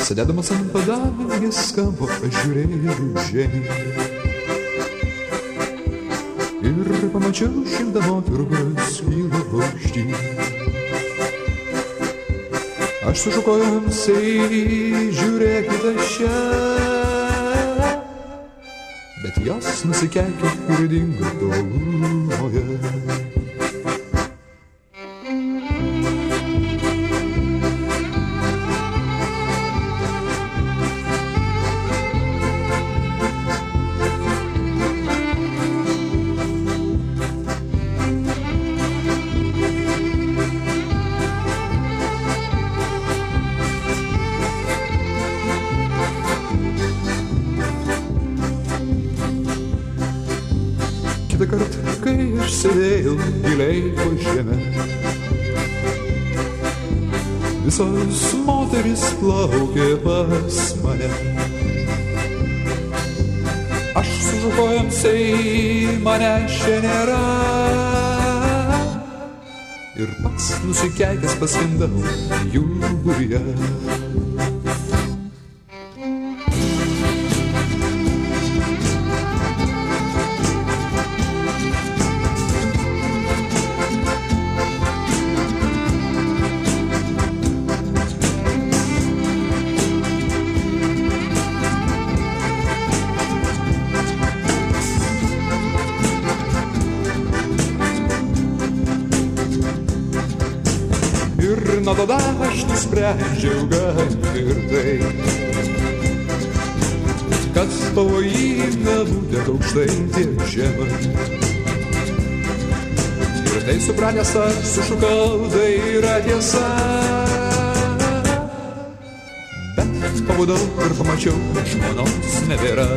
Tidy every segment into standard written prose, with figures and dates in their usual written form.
Sėdėdamas ant padangės kampo aš žiūrėjau žemyn ir pamačiau 100 moterų, kurios kyla aukštyn. Aš sušukau joms, ei, žiūrėkite čia, bet jos nusikeikė ir dingo tolumoje. Kitą kartą, kai aš sėdėjau giliai po žemę, visos moterys plaukė pas mane. Aš sušukau joms, ei, mane čia nėra, ir pats nusikeikęs paskendau jų būryje. Ir nuo tada aš nusprendžiau gan tvirtai, kad pavojinga būti aukštai tiek žemai. Ir tai supratęs aš sušukau, tai yra tiesa. Bet pabudau ir pamačiau, kad žmonos nebėra.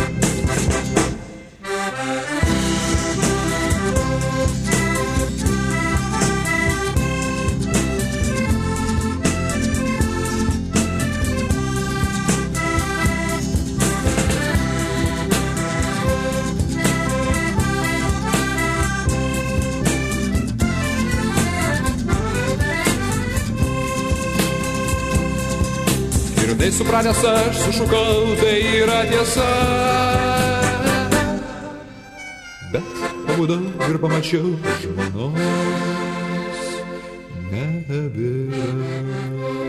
Ir tai supratęs aš sušukau, tai yra tiesa. Bet pabudau ir pamačiau, žmonos nebėra.